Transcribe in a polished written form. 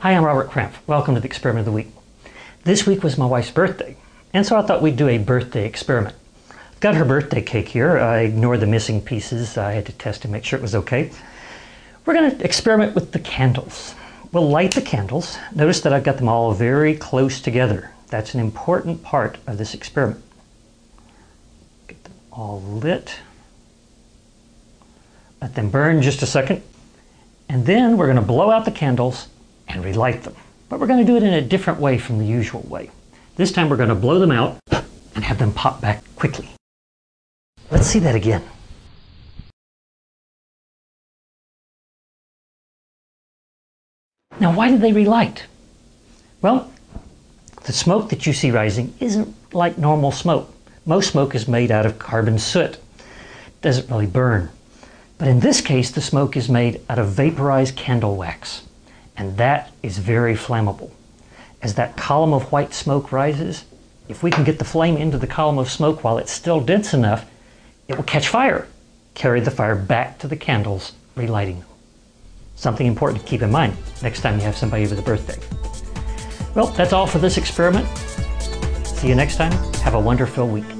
Hi, I'm Robert Krampf. Welcome to the Experiment of the Week. This week was my wife's birthday, and so I thought we'd do a birthday experiment. I've got her birthday cake here. I ignored the missing pieces. I had to test to make sure it was okay. We're going to experiment with the candles. We'll light the candles. Notice that I've got them all very close together. That's an important part of this experiment. Get them all lit. Let them burn just a second. And then we're going to blow out the candles and relight them. But we're going to do it in a different way from the usual way. This time we're going to blow them out and have them pop back quickly. Let's see that again. Now, why did they relight? Well, the smoke that you see rising isn't like normal smoke. Most smoke is made out of carbon soot. It doesn't really burn. But in this case, the smoke is made out of vaporized candle wax. And that is very flammable. As that column of white smoke rises, if we can get the flame into the column of smoke while it's still dense enough, it will catch fire, carry the fire back to the candles, relighting them. Something important to keep in mind next time you have somebody with a birthday. Well, that's all for this experiment. See you next time. Have a wonderful week.